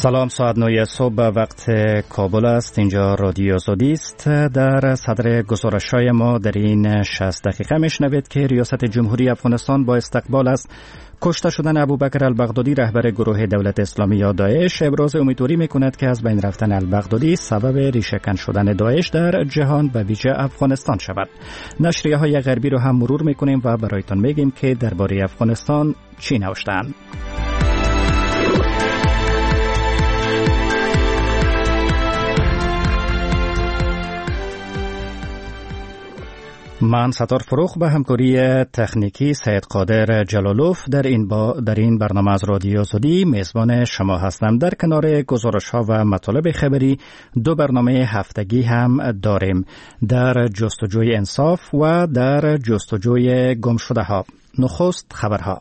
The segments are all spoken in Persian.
سلام، ساعت 9 صبح وقت کابل است. اینجا رادیو آزادی است. در صدر گزارش‌های ما در این 60 دقیقه میشنوید که ریاست جمهوری افغانستان با استقبال از کشته شدن ابوبکر البغدادی رهبر گروه دولت اسلامی یا داعش ابراز امیدواری میکند که از بین رفتن البغدادی سبب ریشه‌کن شدن داعش در جهان و ویژه افغانستان شود. نشریه‌های غربی رو هم مرور میکنیم و برایتان میگیم که درباره افغانستان چی نوشتند. من ستار فروخ به همکاری تکنیکی سید قادر جلالوف در این برنامه از رادیو آزادی میزبان شما هستم. در کنار گزارش‌ها و مطالب خبری دو برنامه هفتگی هم داریم، در جستجوی انصاف و در جستجوی گمشده‌ها. نخست خبرها.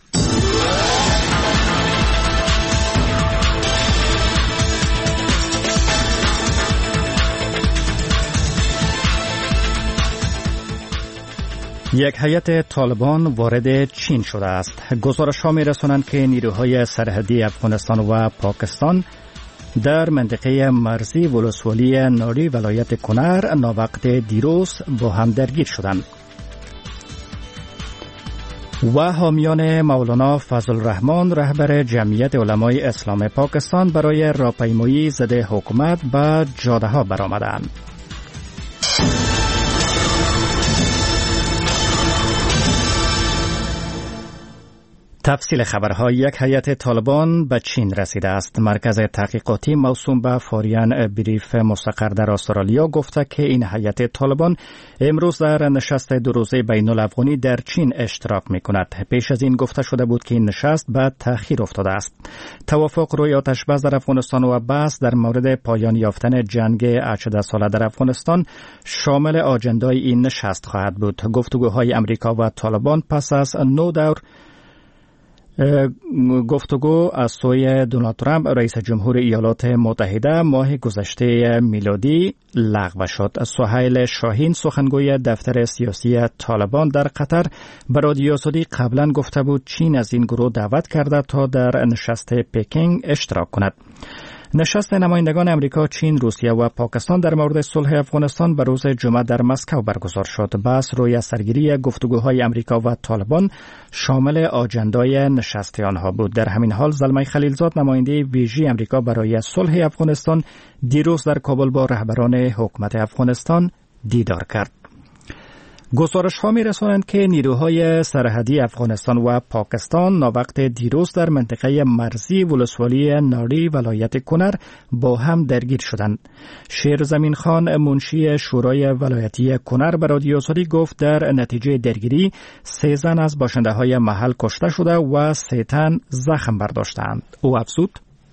یک هیئت طالبان وارد چین شده است. گزارش‌ها می‌رسانند که نیروهای سرحدی افغانستان و پاکستان در منطقه مرزی ولسوالی ناری ولایت کنر ناوقت دیروز با هم درگیر شدند. و حامیان مولانا فضل الرحمن رهبر جمعیت علمای اسلام پاکستان برای راهپیمایی ضد حکومت به جاده‌ها برآمدند. تفصیل خبرها. یک هیئت طالبان به چین رسیده است. مرکز تحقیقاتی موسوم به فاریان بریف مستقر در استرالیا گفته که این هیئت طالبان امروز در نشست دو روزه بین الافغانی در چین اشتراک می کند. پیش از این گفته شده بود که این نشست به تأخیر افتاده است. توافق روی آتش‌بس در افغانستان و بحث در مورد پایان یافتن جنگ 18 ساله در افغانستان شامل آجندای این نشست خواهد بود. گفتگوهای امریکا و طالبان پس از 9 دور گفتگو از سوی دونالد ترامپ رئیس جمهور ایالات متحده ماه گذشته میلادی لغو شد. سهیل شاهین سخنگوی دفتر سیاسی طالبان در قطر به رادیو آزادی قبلا گفته بود چین از این گروه دعوت کرده تا در نشست پکینگ اشتراک کند. نشست نمایندگان امریکا، چین، روسیه و پاکستان در مورد صلح افغانستان به روز جمعه در مسکو برگزار شد. بحث روی سرگیری گفتگوهای امریکا و طالبان شامل آجندای نشست آنها بود. در همین حال زلمه خلیلزاد نماینده ویژه امریکا برای صلح افغانستان دیروز در کابل با رهبران حکومت افغانستان دیدار کرد. گزارش‌ها می‌رسانند که نیروهای سرحدی افغانستان و پاکستان ناوقت دیروز در منطقه مرزی ولسوالی ناری ولایت کنر با هم درگیر شدند. شیرزمین خان منشی شورای ولایتی کنر به رادیو آزادی گفت در نتیجه درگیری 3 زن از باشنده‌های محل کشته شده و 3 تن زخم برداشتند. او افزود: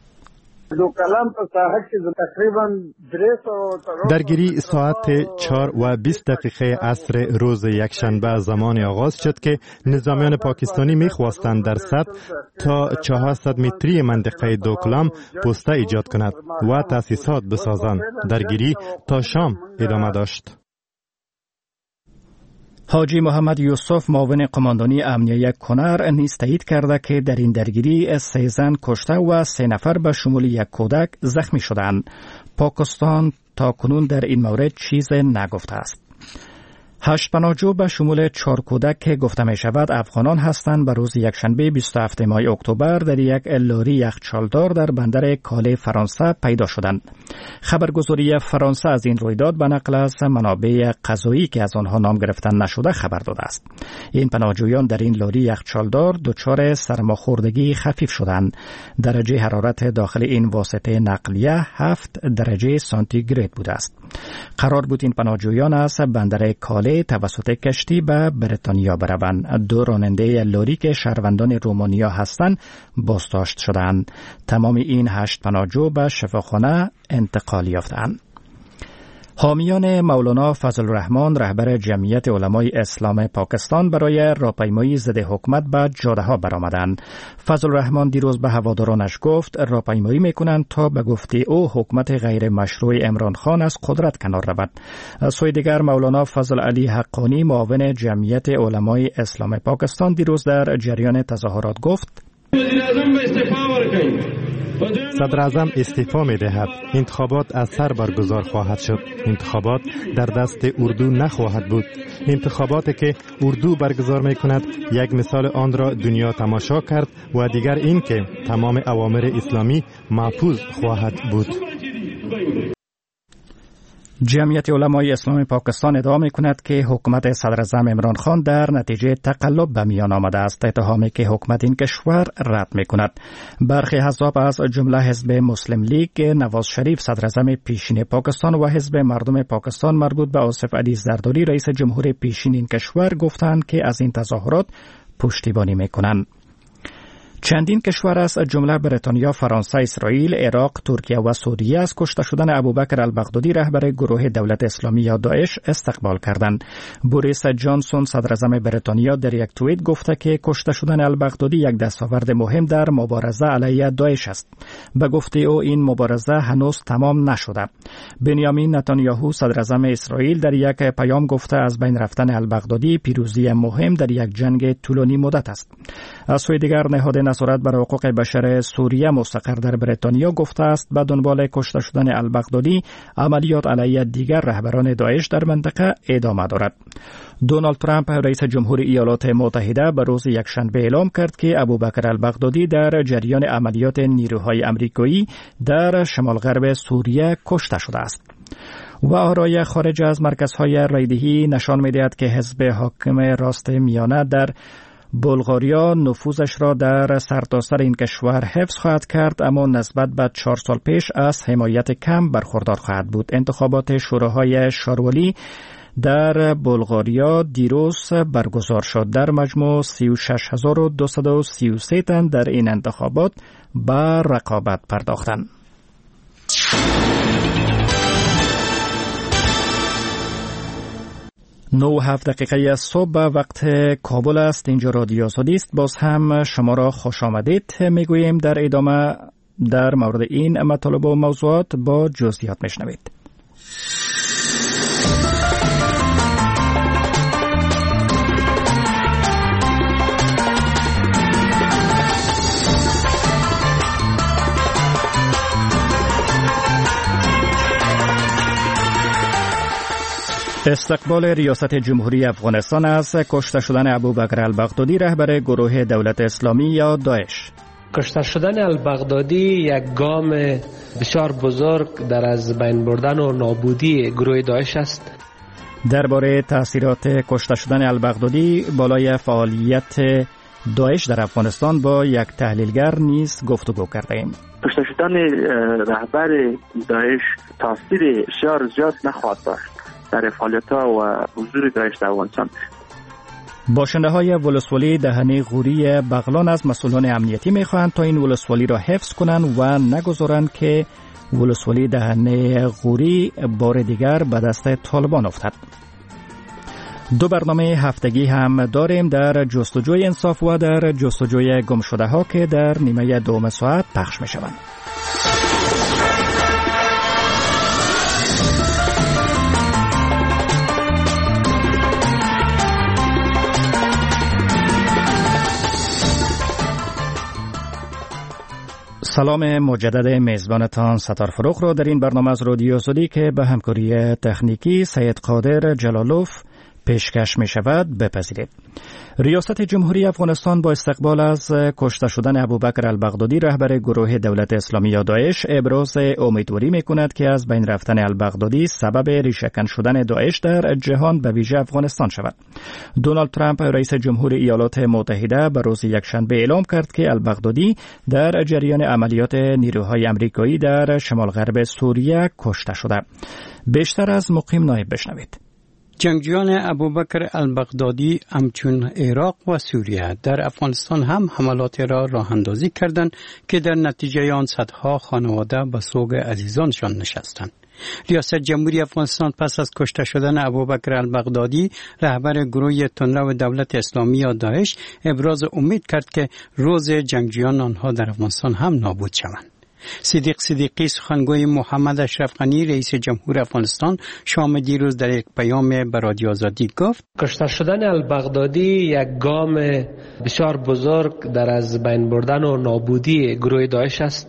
درگیری ساعت 4:20 عصر روز یکشنبه زمان آغاز شد که نظامیان پاکستانی می‌خواستند در سطح تا 400 متری منطقه دوکلام پوسته ایجاد کند و تأسیسات بسازند. درگیری تا شام ادامه داشت. حاجی محمد یوسف معاون قماندانی امنیه کنر نیز تایید کرده که در این درگیری 3 زن کشته و 3 نفر به شمول 1 کودک زخمی شدند. پاکستان تا کنون در این مورد چیز نگفته است. 8 پناهجو به شمول 4 کودک که گفته می شود افغانان هستند به روز یکشنبه 27 ماه اکتبر در یک لاری یخچالدار در بندر کاله فرانسه پیدا شدند. خبرگزاری فرانسه از این رویداد به نقل از منابع قضایی که از آنها نام گرفتن نشده خبر داده است. این پناهجویان در این لاری یخچالدار دچار سرماخوردگی خفیف شدند. درجه حرارت داخل این واسطه نقلیه 7 درجه سانتیگراد بوده است. قرار بود این پناهجویان از بندر کاله توسط کشتی به بریتانیا بروند. 2 راننده لاری که شهروندان رومانیا هستند بازداشت شدند. تمام این 8 پناهجو به شفاخانه انتقال یافتند. حامیان مولانا فضل الرحمن رهبر جمعیت علمای اسلام پاکستان برای راهپیمایی ضد حکومت به جاده‌ها برآمدند. فضل الرحمن دیروز به هوادارانش گفت راهپیمایی می‌کنند تا به گفته او حکومت غیر مشروع عمران خان از قدرت کنار رود. از سوی دیگر مولانا فضل علی حقانی معاون جمعیت علمای اسلام پاکستان دیروز در جریان تظاهرات گفت: وزیر اعظم به استعفا ورکړي صدر اعظم استعفا می دهد. انتخابات از سر برگزار خواهد شد. انتخابات در دست اردو نخواهد بود. انتخاباتی که اردو برگزار می کند یک مثال آن را دنیا تماشا کرد و دیگر این که تمام اوامر اسلامی محفوظ خواهد بود. جمعیت علمای اسلام پاکستان ادعا می‌کند که حکومت صدر اعظم عمران خان در نتیجه تقلب به میان آمده است، اتهامی که حکومت این کشور رد می‌کند. برخی احزاب از جمله حزب مسلم لیگ نواز شریف صدر اعظم پیشین پاکستان و حزب مردم پاکستان مربوط به آصف علی زرداری رئیس جمهور پیشین این کشور گفتند که از این تظاهرات پشتیبانی می‌کنند. چندین کشور از جمله بریتانیا، فرانسه، اسرائیل، عراق، ترکیه و سوریه از کشته شدن ابوبکر البغدادی رهبر گروه دولت اسلامی یا داعش استقبال کردند. بوریس جانسون صدر اعظم بریتانیا در یک توییت گفته که کشته شدن البغدادی یک دستاورد مهم در مبارزه علیه داعش است. به گفته او این مبارزه هنوز تمام نشده. بنیامین نتانیاهو صدر اعظم اسرائیل در یک پیام گفته از بین رفتن البغدادی پیروزی مهم در یک جنگ طولانی مدت است. از سوی دیگر نهاد نظارت بر حقوق بشر سوریه مستقر در بریتانیا گفته است به دنبال کشته شدن البغدادی عملیات علیه دیگر رهبران داعش در منطقه ادامه دارد. دونالد ترامپ رئیس جمهور ایالات متحده به روز یکشنبه اعلام کرد که ابوبکر البغدادی در جریان عملیات نیروهای آمریکایی در شمال غرب سوریه کشته شده است. و آرای خارج از مرکزهای رایدهی نشان می‌دهد که حزب حاکم راست میانه در بلغاریا نفوذش را در سرتاسر این کشور حفظ خواهد کرد، اما نسبت به 4 سال پیش از حمایت کم برخوردار خواهد بود. انتخابات شوراهای شارولی در بلغاریا دیروز برگزار شد. در مجموع 36233 تن در این انتخابات به رقابت پرداختند. 9:07 دقیقه صبح به وقت کابل است. اینجا رادیو آزادی است. باز هم شما را خوش آمدید میگوییم. در ادامه در مورد این مطالب و موضوعات با جزئیات میشنوید. استقبال ریاست جمهوری افغانستان از کشته شدن ابوبکر البغدادی رهبر گروه دولت اسلامی یا داعش. کشته شدن البغدادی یک گام بسیار بزرگ در از بین بردن و نابودی گروه داعش است. درباره تاثیرات کشته شدن البغدادی بالای فعالیت داعش در افغانستان با یک تحلیلگر نیز گفتگو کردیم. کشته شدن رهبر داعش تاثیر بسیار زیاد نخواهد داشت در فعالیت‌ها و حضور داعش در افغانستان. باشنده های ولسوالی دهنه غوری بغلان از مسئولان امنیتی می‌خواهند تا این ولسوالی را حفظ کنند و نگذارند که ولسوالی دهنه غوری بار دیگر به دست طالبان افتد. 2 برنامه هفتگی هم داریم در جستجوی انصاف و در جستجوی گمشده ها که در نیمه دوم ساعت پخش می‌شوند. سلام مجدد میزبانتان ستار فروغ را در این برنامه از رادیو آزادی که به همکاری تکنیکی سید قادر جلالوف پیشکش می شود بپذیرید. ریاست جمهوری افغانستان با استقبال از کشته شدن ابوبکر البغدادی رهبر گروه دولت اسلامی یا داعش ابراز امیدواری می کند که از بین رفتن البغدادی سبب ریشه‌کن شدن داعش در جهان به ویژه افغانستان شود. دونالد ترامپ رئیس جمهور ایالات متحده به روز یکشنبه اعلام کرد که البغدادی در جریان عملیات نیروهای آمریکایی در شمال غرب سوریه کشته شده. بیشتر از مقیم نایب بشنوید. جنگجویان ابوبکر البغدادی همچون عراق و سوریه در افغانستان هم حملاتی را راه اندازی کردند که در نتیجه آن صدها خانواده به سوگ عزیزانشان نشستند. ریاست جمهوری افغانستان پس از کشته شدن ابوبکر البغدادی رهبر گروه تندرو دولت اسلامی یا داعش ابراز امید کرد که روز جنگجویان آنها در افغانستان هم نابود شوند. صدیق صدیقی سخنگوی محمد اشرف غنی رئیس جمهور افغانستان شام دیروز در یک پیام به رادیو آزادی گفت کشته شدن البغدادی یک گام بسیار بزرگ در از بین بردن و نابودی گروه داعش است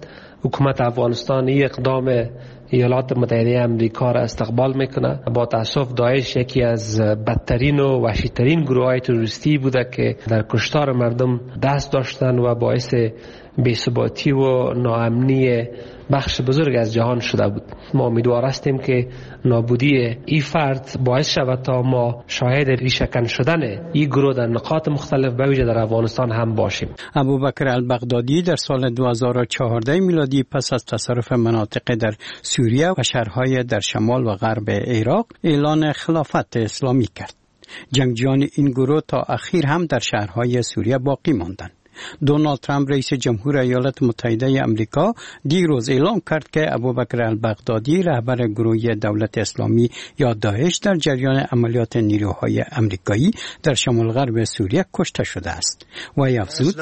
حکومت افغانستان این اقدام ایالات متحده آمریکا را استقبال میکنه. با تاسف داعش یکی از بدترین و وحشیترین گروه‌های تروریستی بوده که در کشتار مردم دست داشتن و باعث بی‌ثباتی و ناامنی بخش بزرگ از جهان شده بود. ما امیدوار هستیم که نابودی این فرد باعث شود تا ما شاهد ریشه‌کن شدن این گروه در نقاط مختلف به ویژه در افغانستان هم باشیم. ابوبکر البغدادی در سال 2014 میلادی پس از تصرف مناطق در سوریه و شهرهای در شمال و غرب عراق اعلان خلافت اسلامی کرد. جنگجویان این گروه تا اخیر هم در شهرهای سوریه باقی ماندند. دونالد ترامپ رئیس جمهور ایالات متحده آمریکا دیروز اعلام کرد که ابوبکر البغدادی رهبر گروه دولت اسلامی یا داعش در جریان عملیات نیروهای آمریکایی در شمال غرب سوریه کشته شده است. و افزود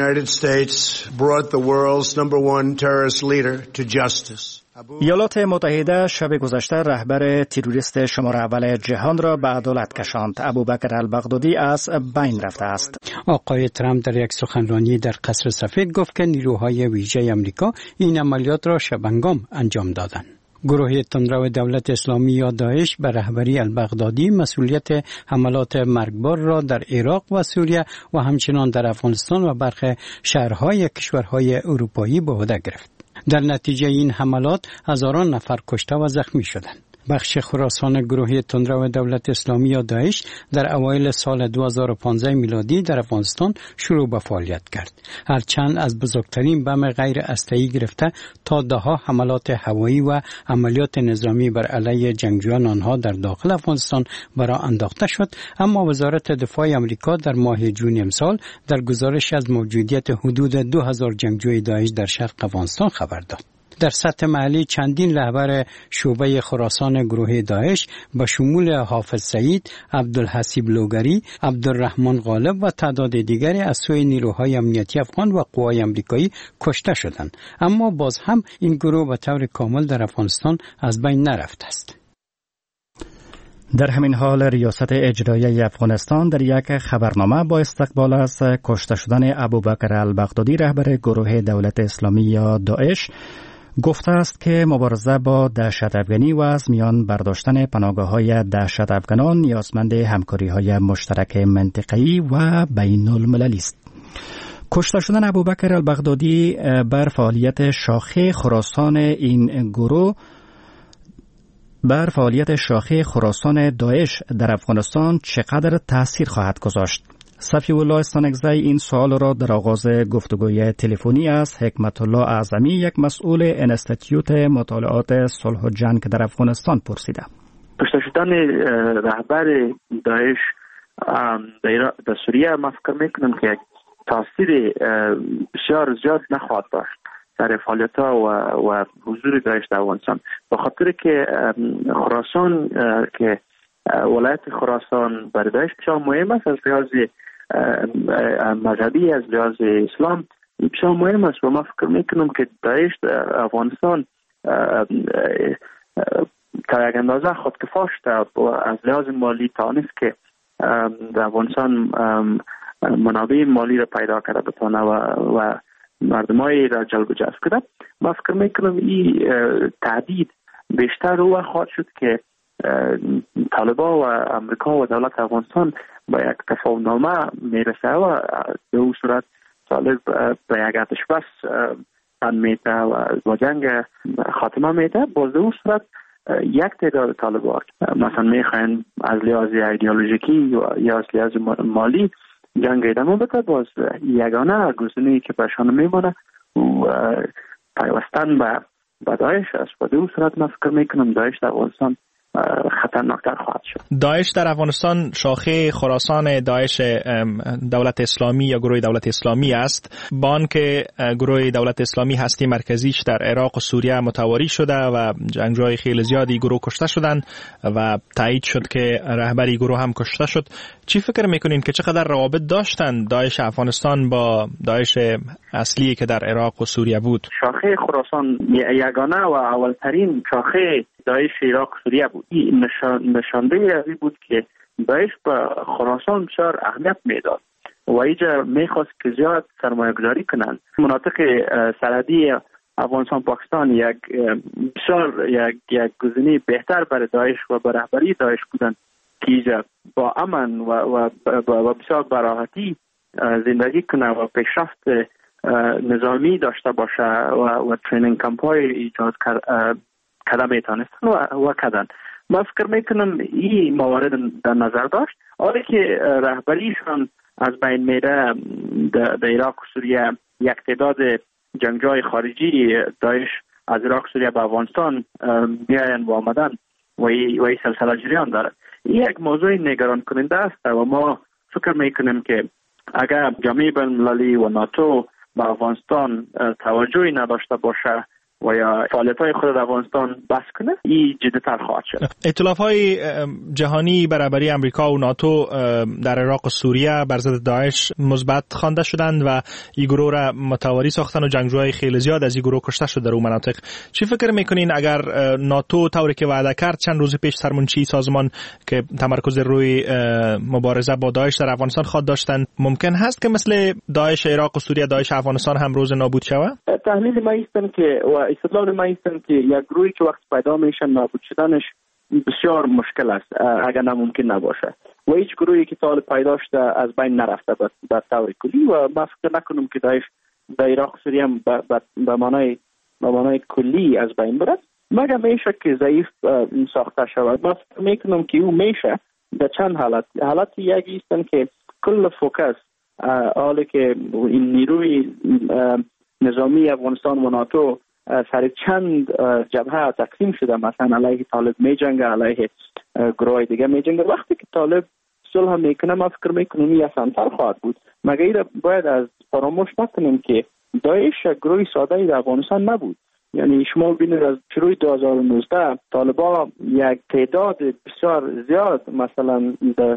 ایالات متحده شب گذشته رهبر تروریست شماره اول جهان را به عدالت کشاند. ابوبکر البغدادی از بین رفته است. آقای ترامپ در یک سخنرانی در قصر سفید گفت که نیروهای ویژه آمریکا این عملیات را شبانگام انجام دادند. گروه تندرو دولت اسلامی یا داعش به رهبری البغدادی مسئولیت حملات مرگبار را در عراق و سوریه و همچنان در افغانستان و برخی شهرهای کشورهای اروپایی به عهده گرفت. در نتیجه این حملات هزاران نفر کشته و زخمی شدند. بخش خراسان گروه تندرو دولت اسلامی یا داعش در اوایل سال 2015 میلادی در افغانستان شروع به فعالیت کرد. هرچند از بزرگترین بم غیر اسلحه‌ای گرفته تا دهها حملات هوایی و عملیات نظامی بر علیه جنگجویان آنها در داخل افغانستان برآ انداخته شد، اما وزارت دفاع آمریکا در ماه جون امسال در گزارش از موجودیت حدود 2000 جنگجوی داعش در شرق افغانستان خبر داد. در سطح محلی چندین رهبر شعبه خراسان گروه داعش با شمول حافظ سعید، عبدالحسیب لوگری، عبدالرحمن غالب و تعداد دیگری از سوی نیروهای امنیتی افغان و قوای آمریکایی کشته شدند، اما باز هم این گروه به طور کامل در افغانستان از بین نرفته است. در همین حال ریاست اجرایی افغانستان در یک خبرنامه با استقبال از کشته شدن ابوبکر البغدادی رهبر گروه دولت اسلامی یا داعش گفته است که مبارزه با دهشت افغانی و از میان برداشتن پناهگاه‌های دهشت افغانان نیازمند همکاری‌های مشترک منطقه‌ای و بین المللی است. کشته شدن ابوبکر البغدادی بر فعالیت شاخه خراسان این گروه بر فعالیت شاخه خراسان داعش در افغانستان چقدر تأثیر خواهد گذاشت؟ صفی الله سانگزی این سوال را در آغاز گفتگوی تلفنی از حکمت الله اعظمی، یک مسئول انستیتیوت مطالعات صلح و جنگ در افغانستان پرسیده. کشته شدن رهبر داعش در سوریه ما فکر میکنم که تاثیر بسیار زیاد نخواهد داشت در فعالیت‌ها و حضور داعش در افغانستان، به خاطر که خراسان که ولایت خراسان برای داعش بسیار مهم است، از لحاظ مذهبی، از لحاظ اسلام بسیار مهم است و ما فکر میکنم که داعش در افغانستان تا یک اندازه خودکفا شده و از لحاظ مالی توانست که در افغانستان منابع مالی را پیدا کرده بتونه و مردمایی را جلب و جذب کرده. ما فکر میکنم این تهدید بیشتر او خواهد شد که طالبان و امریکا و دولت افغانستان با یک تفاهم‌نامه میرسه و به اون صورت طالب به یک آتش بس میته و جنگ خاتمه میته. باز به اون صورت یک تعداد طالبان مثلا میخواین از لحاظ ایدئولوژیکی یا از لحاظ مالی جنگ ادامه بده، باز یگانه گزینه‌ای که برشان میمونه و پیوستن به داعش است. و به اون صورت من فکر میکنم داعش در افغانستان خطرناکتر خواهد شد. داعش در افغانستان شاخه خراسان داعش دولت اسلامی یا گروه دولت اسلامی است. با آنکه گروه دولت اسلامی هستی مرکزیش در عراق و سوریه متواری شده و جنگجوهای خیلی زیادی گروه کشته شدند و تایید شد که رهبری گروه هم کشته شد، چی فکر میکنین که چقدر روابط داشتن داعش افغانستان با داعش اصلی که در عراق و سوریه بود؟ شاخه خراسان یگانه و اولترین شاخه داعش عراق و سوریه بود. این نشانده از این بود که داعش به خراسان بسیار اهمیت میداد و اینجا میخواست که زیاد سرمایه گذاری کنند. مناطق سرحدی افغانستان پاکستان یک بسیار یک گزینه بهتر برای داعش و برای رهبری داعش بودن که با امن و بسیار براحتی زندگی کنه و پیشرفت نظامی داشته باشه و ترینینگ کمپ های ایجاد کردن میتونستن و کردن. من فکر میکنم این موارد در نظر داشت. حالا که رهبریشان از بین میره در عراق و سوریه، یک تعداد جنگجوی خارجی داعش از عراق و سوریه به افغانستان میاین و آمدن و این سلسله جریان داره. این یک موضوع نگران کننده است و ما فکر میکنیم که اگر جامعه بین‌المللی و ناتو به افغانستان توجهی نداشته باشه و یا فعالیت‌های خود در افغانستان بس کنه، این جدی‌تر خواهد شد. ائتلاف‌های جهانی برابری امریکا و ناتو در عراق و سوریه بر ضد داعش مثبت خوانده شدند و این گروه را متواری ساختن و جنگجوهای خیلی زیاد از این گروه کشته شد در اون مناطق. چی فکر میکنین اگر ناتو طوری که وعده کرد چند روز پیش سرمنشی سازمان که تمرکز روی مبارزه با داعش در افغانستان خواد داشتند، ممکن هست که مثل داعش عراق و سوریه داعش افغانستان هم روز نابود شود؟ تحلیل ما است که و استدلال ما است که یک گروهی که وقت پیدا میشه نابود شدنش بسیار مشکل است اگر نممکن نباشه و هیچ گروهی که تا پیدا شده از بین نرفته به طور کلی و ما فکر نکنم که داعش در عراق و سوریه به معنای کلی از بین بره، مگر میشه که ضعیف ساخته شود. ما فکر میکنم که او میشه در چند حالت یکی است که کل فوکس حالی که این نیروی نظامی افغانستان و ناتو سر چند جبهه تقسیم شده، مثلا علیه طالب می جنگه، علیه گروه دیگه می جنگه. وقتی که طالب صلح میکنه ما فکر میکنم این آسان‌تر خواهد بود، مگر باید از فراموش نکنیم که داعش گروه ساده در افغانستان نبود. یعنی شما ببینید از شروع 2019 طالبان یک تعداد بسیار زیاد مثلا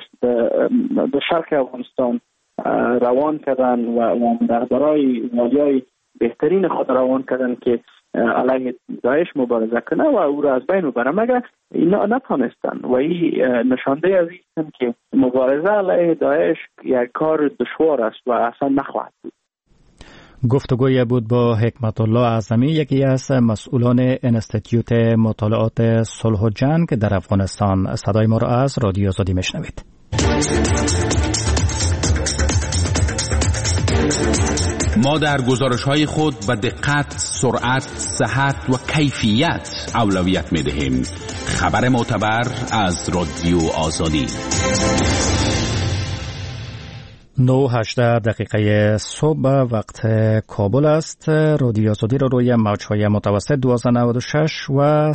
در شرق افغانستان روان کردن و رهبرای والیای بهترین خود روان کردن که علیه داعش مبارزه کنه و او را از بین ببره، مگر اینا نتونستن و این نشانده از این که مبارزه علیه داعش یک کار دشوار است و اصلا نخواهد بود. گفتگوی بود با حکمت الله اعظمی، یکی از مسئولان انستیتیوت مطالعات صلح و جنگ در افغانستان. صدای ما را از رادیو آزادی میشنوید. ما در گزارش‌های خود به دقت، سرعت، صحت و کیفیت اولویت می‌دهیم. خبر معتبر از رادیو آزادی. 9:18 صبح وقت کابل است. رادیو آزادی را روی موج‌های متوسط 1296 و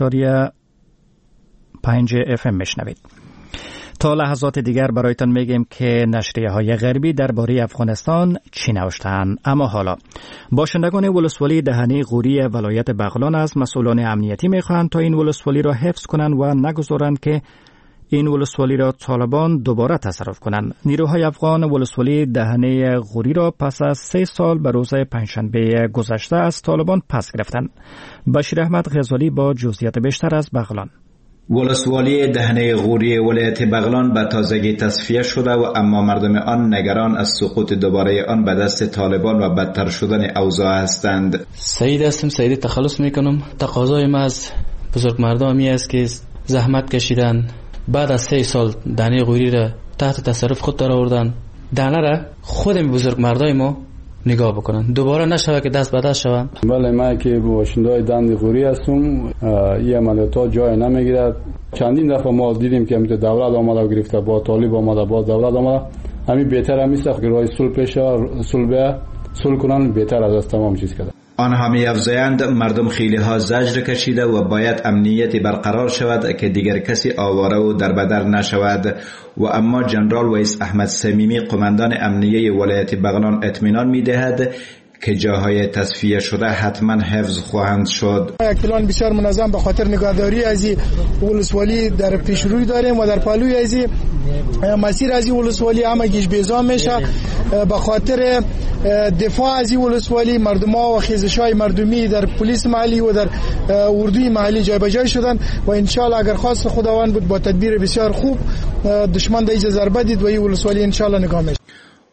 100.5 FM میشنوید. تا لحظات دیگر برایتان میگیم که نشریه‌های غربی درباره افغانستان چی نوشته‌اند. اما حالا باشندگان ولسوالی دهنه غوری ولایت بغلان از مسئولان امنیتی میخواهند تا این ولسوالی را حفظ کنند و نگذارند که این ولسوالی را طالبان دوباره تصرف کنند. نیروهای افغان ولسوالی دهنه غوری را پس از 3 سال به روز پنجشنبه گذشته از طالبان پس گرفتند. بشیر احمد غزالی با جزئیات بیشتر از بغلان. ولسوالی دهنه غوری ولایت بغلان به تازگی تصفیه شده و اما مردم آن نگران از سقوط دوباره آن به دست طالبان و بدتر شدن اوضاع هستند. سعید هستم، سعید تخلص میکنم. تقاضای ما از بزرگ مردمی است که زحمت کشیدن، بعد از 3 سال دهنه غوری را تحت تصرف خود در آوردن، دهنه را خود بزرگ مردای ما نگاه بکنن، دوباره نشوه که دست به دست شوند. بله، من که باشنده‌های دهنه غوری هستم. این عملیات جای نمیگیرد. چندین دفعه ما دیدیم که دولت آمده و گرفته، با طالب آمده، با دولت آمده. همین بهتر همیشه که راه صلح پیش صلح کنن بهتر از تمام چیز کرده. آنها می افزایند مردم خیلی ها زجر کشیده و باید امنیتی برقرار شود که دیگر کسی آواره و دربدر نشود. و اما جنرال ویس احمد صمیمی قماندان امنیه ولایت بغلان اطمینان می دهد که جاهای تصفیه شده حتما حفظ خواهند شد. یک پلان بسیار منظم به خاطر نگهداری از ولسوالی در پیشروی داریم و در پالوی از مسیر از ولسوالی همه گیج بیزا میشه. به خاطر دفاع از ولسوالی مردم‌ها و خیزش‌های مردمی در پلیس محلی و در اردوی محلی جای به جای شدن و ان شاء الله اگر خواست خداوند بود با تدبیر بسیار خوب دشمن دیگه ضربه دید و این ولسوالی ان شاء الله نگاه میشه.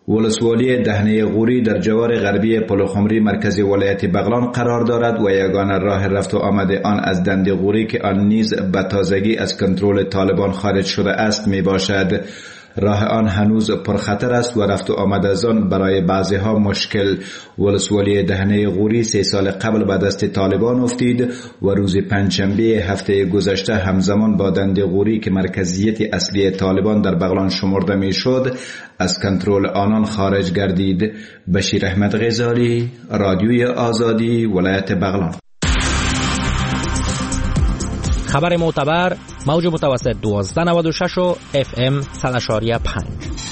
ولسوالی دهنه غوری در جوار غربی پلخمری مرکز ولایت بغلان قرار دارد و یگانه راه رفت و آمد آن از دنده غوری که آن نیز به تازگی از کنترل طالبان خارج شده است می باشد. راه آن هنوز پرخطر است و رفت و آمد از آن برای بعضی ها مشکل. ولسوالی دهنه غوری 3 سال قبل به دست طالبان افتید و روز پنجشنبه هفته گذشته همزمان با دنده غوری که مرکزیت اصلی طالبان در بغلان شمرده می شد از کنترل آنان خارج گردید. بشیر احمد غزالی، رادیوی آزادی، ولایت بغلان. خبر معتبر، موج متوسط 1296 و FM 100.5.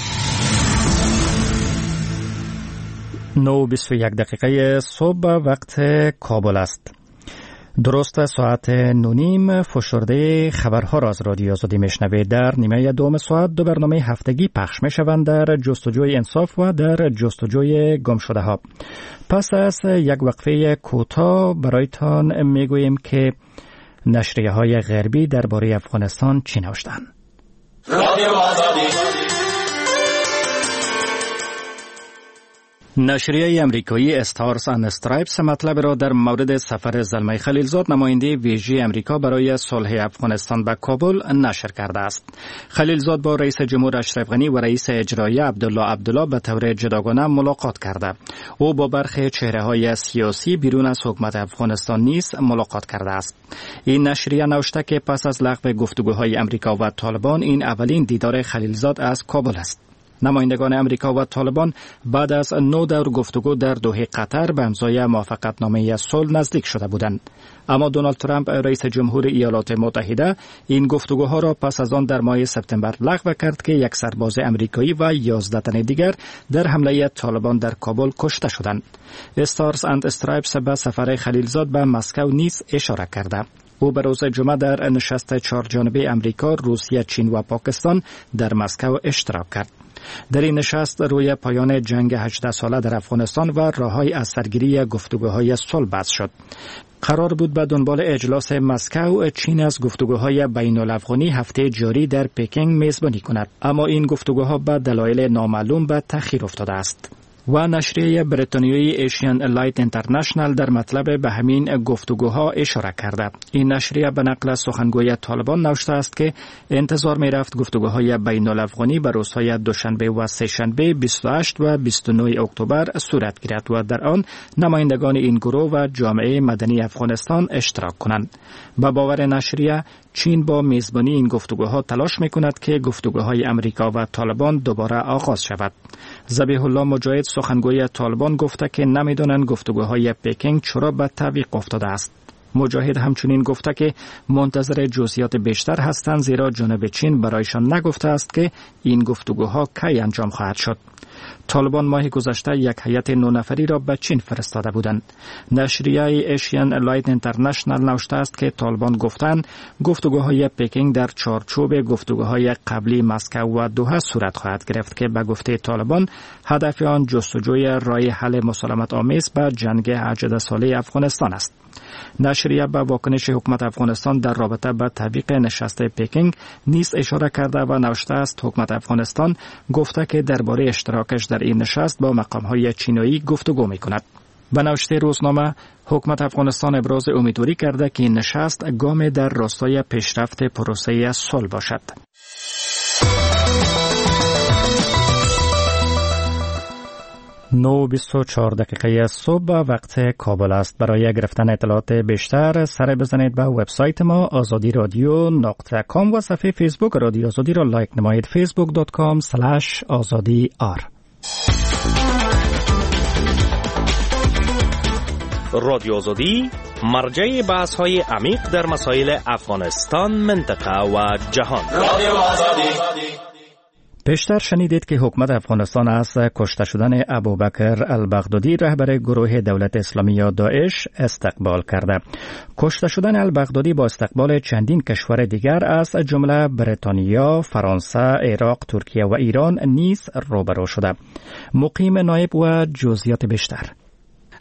9:21 صبح وقت کابل است. درست ساعت 9:30 فشرده خبرها را از رادیو آزادی میشنوید. در نیمه دوم ساعت 2 برنامه هفتگی پخش میشوند در جستجوی انصاف و در جستجوی گم شده ها. پس از یک وقفه کوتاه برایتان میگوییم که نشریه های غربی درباره افغانستان چی نوشتند. رادیو آزادی. نشریه امریکایی استارز اند استرایپس مطلب را در مورد سفر زلمه خلیلزاد نماینده ویژه امریکا برای صلح افغانستان به کابل نشر کرده است. خلیلزاد با رئیس جمهور اشرف غنی و رئیس اجرایی عبدالله به طور جداگانه ملاقات کرده. او با برخی چهره‌های سیاسی بیرون از حکومت افغانستان نیز ملاقات کرده است. این نشریه نوشته که پس از لغو گفتگوهای امریکا و طالبان این اولین دیدار خلیلزاد از کابل است. نمایندگان امریکا و طالبان بعد از 9 دور گفتگو در دوحه قطر به امضای موافقتنامه صلح نزدیک شده بودند. اما دونالد ترامپ رئیس جمهور ایالات متحده این گفتگوها را پس از آن در ماه سپتامبر لغو کرد که یک سرباز امریکایی و 11 تن دیگر در حمله طالبان در کابل کشته شدند. استارز اند استرایپس به سفر خلیلزاد به مسکو نیز اشاره کرده. او به روز جمعه در نشست 4 جانبه امریکا، روسیه، چین و پاکستان در مسکو اشتراک کرد. در این نشست روی پایان جنگ 18 ساله در افغانستان و راه‌های از سرگیری گفتگوهای صلح بحث شد. قرار بود به دنبال اجلاس مسکو چین از گفتگوهای بین‌الافغانی هفته جاری در پکینگ میزبانی کند، اما این گفتگوها به دلایل نامعلوم به تأخیر افتاده است. و نشریه بریتانیایی ایشین لایت اینترنشنال در مطلب به همین گفتگوها اشاره کرده. این نشریه به نقل سخنگوی طالبان نوشته است که انتظار می رفت گفتگوهای بین الافغانی به روزهای دوشنبه و سه‌شنبه 28 و 29 اکتبر صورت گیرد و در آن نمایندگان این گروه و جامعه مدنی افغانستان اشتراک کنند. به باور نشریه چین با میزبانی این گفتگوها تلاش می کند که گفتگوهای امریکا و طالبان دوباره آغاز شود. ذبیح الله مجاهد سخنگوی طالبان گفته که نمیدونن گفتگوهای پکینگ چرا به تعویق افتاده است. مجاهد همچنین گفته که منتظر جزئیات بیشتر هستند، زیرا جانب چین برایشان نگفته است که این گفتگوها کی انجام خواهد شد. طالبان ماه گذشته یک هیئت 9 نفری را به چین فرستاده بودند. نشریه ایشین لایت اینترنشنال نوشته است که طالبان گفتند گفتگوهای پکینگ در چارچوب گفتگوهای قبلی مسکو و دوحه صورت خواهد گرفت که به گفته طالبان هدف آن جستجوی راه حل مسالمت آمیز به جنگ 18 ساله افغانستان است. نشریه به واکنش حکومت افغانستان در رابطه با تعویق نشست پکینگ نیز اشاره کرده و نوشته است حکومت افغانستان گفته که درباره اشتراکش در این نشست با مقام‌های چینایی گفتگو می‌کند. به نوشته روزنامه حکومت افغانستان ابراز امیدواری کرده که این نشست گام در راستای پیشرفت پروسه صلح باشد. 9:24 صبح وقت کابل است. برای گرفتن اطلاعات بیشتر سر بزنید به وبسایت ما azadiradyo.com و صفحه فیسبوک رادیو آزادی را لایک نمایید. facebook.com/azadiyar. رادیو آزادی مرجع بحث‌های عمیق در مسائل افغانستان، منطقه و جهان. رادیو آزادی. پیشتر شنیدید که حکومت افغانستان از کشته شدن ابوبکر البغدادی رهبر گروه دولت اسلامی یا داعش استقبال کرده. کشته شدن البغدادی با استقبال چندین کشور دیگر از جمله بریتانیا، فرانسه، عراق، ترکیه و ایران نیز روبرو شده. مقیم نایب و جزئیات بیشتر.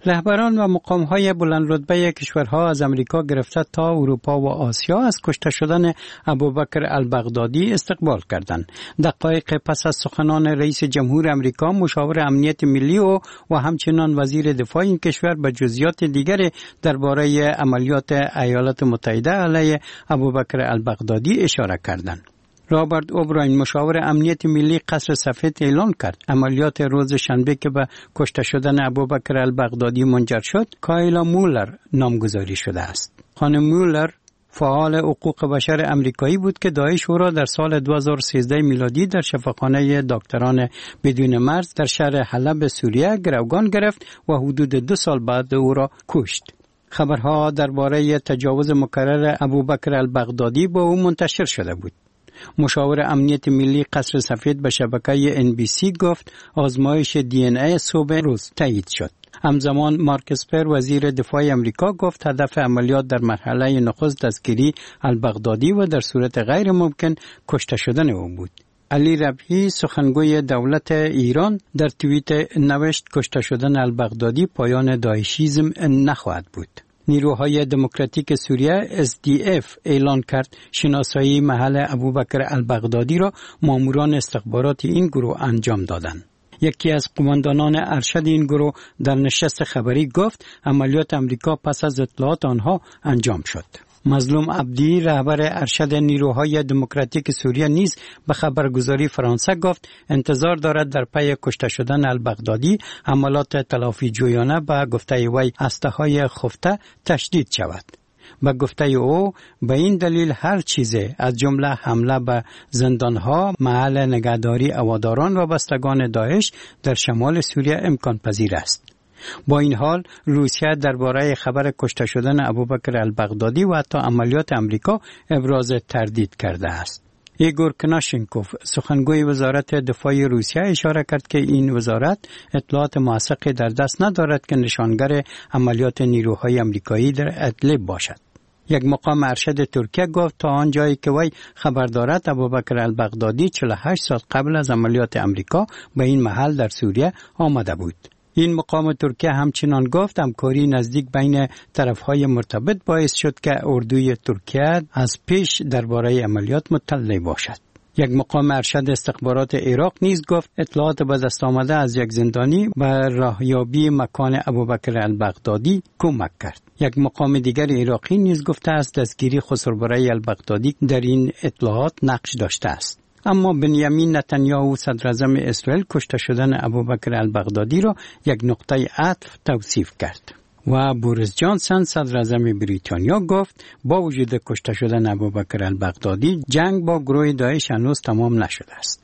رهبران و مقام‌های بلند رتبه کشورها از امریکا گرفته تا اروپا و آسیا از کشته شدن ابوبکر البغدادی استقبال کردند. دقایق پس از سخنان رئیس جمهور امریکا، مشاور امنیت ملی و همچنان وزیر دفاع این کشور به جزئیات دیگر درباره عملیات ایالات متحده علیه ابوبکر البغدادی اشاره کردند. رابرت اوبراین، مشاور امنیت ملی قصر سفید، اعلان کرد عملیات روز شنبه که به کشته شدن ابوبکر البغدادی منجر شد، کایلا مولر نامگذاری شده است. خانم مولر فعال حقوق بشر امریکایی بود که داعش او را در سال 2013 میلادی در شفاخانه دکتران بدون مرز در شهر حلب سوریه گروگان گرفت و حدود 2 سال بعد او را کشت. خبرها درباره تجاوز مکرر ابوبکر البغدادی با او منتشر شده بود. مشاور امنیت ملی قصر سفید به شبکه NBC گفت آزمایش DNA صبح روز تایید شد. همزمان مارک اسپر، وزیر دفاع امریکا، گفت هدف عملیات در مرحله نخست دستگیری البغدادی و در صورت غیر ممکن کشته شدن او بود. علی ربیعی، سخنگوی دولت ایران، در توییت نوشت کشته شدن البغدادی پایان داعشیسم نخواهد بود. نیروهای دموکراتیک سوریه SDF اعلان کرد شناسایی محل ابوبکر البغدادی را ماموران استخبارات این گروه انجام دادند. یکی از قماندانان ارشد این گروه در نشست خبری گفت عملیات امریکا پس از اطلاعات آنها انجام شد. مظلوم عبدی، رهبر ارشد نیروهای دموکراتیک سوریه، نیز به خبرگزاری فرانسه گفت انتظار دارد در پی کشته شدن البغدادی حملات تلافی جویانه به گفته وی اسلحه‌های خفته تشدید شود. به گفته او به این دلیل هر چیزی از جمله حمله به زندانها، محل نگهداری هواداران وابستگان داعش در شمال سوریه امکان پذیر است. با این حال روسیه درباره خبر کشته شدن ابوبکر البغدادی و حتی عملیات امریکا ابراز تردید کرده است. ایگور کناشنکوف، سخنگوی وزارت دفاع روسیه، اشاره کرد که این وزارت اطلاعات موثقی در دست ندارد که نشانگر عملیات نیروهای امریکایی در ادلب باشد. یک مقام ارشد ترکیه گفت تا آنجایی که وی خبر دارد ابوبکر البغدادی 48 سال قبل از عملیات امریکا به این محل در سوریه آمده بود. این مقام ترکیه همچنان گفت همکاری نزدیک بین طرفهای مرتبط باعث شد که اردوی ترکیه از پیش درباره عملیات مطلع باشد. یک مقام ارشد استخبارات عراق نیز گفت اطلاعات به دست آمده از یک زندانی به راهیابی مکان ابوبکر البغدادی کمک کرد. یک مقام دیگر عراقی نیز گفته است دستگیری خسروبرای البغدادی در این اطلاعات نقش داشته است. اما بنیامین نتانیاهو، صدراعظم اسرائیل، کشته شدن ابوبکر البغدادی را یک نقطه عطف توصیف کرد. و بوریس جانسون، صدراعظم بریتانیا، گفت با وجود کشته شدن ابوبکر البغدادی جنگ با گروه داعش هنوز تمام نشده است.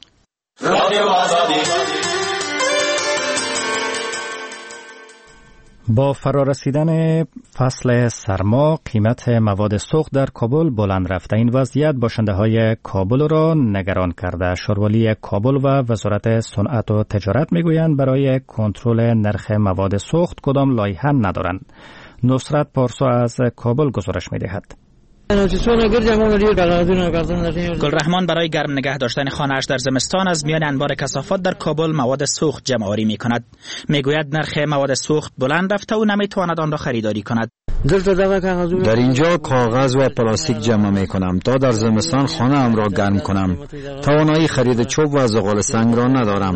با فرارسیدن فصل سرما قیمت مواد سوخت در کابل بلند رفته. این وضعیت باشنده‌های کابل را نگران کرده. شوروالی کابل و وزارت صنعت و تجارت میگویند برای کنترل نرخ مواد سوخت کدام لایحه ندارند. نصرت پارسا از کابل گزارش می‌دهد. گلرحمان برای گرم نگه داشتن خانه‌اش در زمستان از میان انبار کثافات در کابل مواد سوخت جمع‌آوری می‌کند. میگوید نرخ مواد سوخت بلند رفته و نمی‌تواند آن را خریداری کند. در اینجا کاغذ و پلاستیک جمع می کنم تا در زمستان خانه ام را گرم کنم. توانایی خرید چوب و زغال سنگ را ندارم.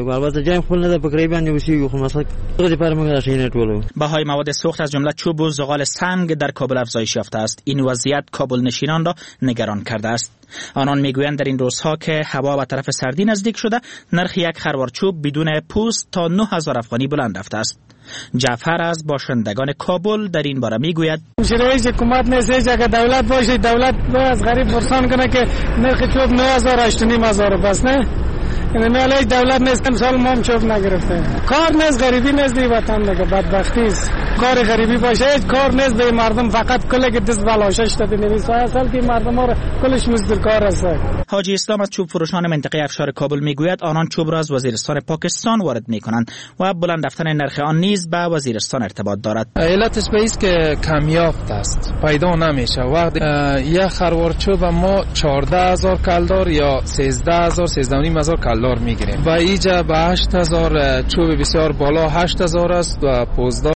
بهای مواد سوخت از جمله چوب و زغال سنگ در کابل افزایش یافته است. این وضعیت کابل نشینان را نگران کرده است. آنان میگویند در این روزها که هوا به طرف سردی نزدیک شده، نرخ یک خروار چوب بدون پوست تا 9000 افغانی بلند رفته است. جعفر از باشندگان کابل در این باره میگوید رئیس حکومت نیست، اگر دولت باشه دولت از غریب پرسان کنه که نرخ چوب 9000 8500 بس نه. این علاوه دولت نیست، امسال ما هم چوب نگرفته. کار نیست، غریبی نیست دی وطن دیگه، بدبختی است. کار غریبی باشه هیچ کار نیست به مردم، فقط کله که دست بلاشش داده نمیسای اصل که مردم ها کلش مزدور کار است. حاجی اسلام از چوب فروشان منطقه افشار کابل میگوید آنان چوب را از وزیرستان پاکستان وارد میکنند و بلند رفتن نرخ آن نیز به وزیرستان ارتباط دارد. علتش به است که کمیافت است، پیدا نمیشه. وقتی یک خروار چوب ما 14000 کلدار یا 13000 13500 کلدار میگیریم و اینجا به 8000 چوب بسیار بالا 8000 است و پوزدار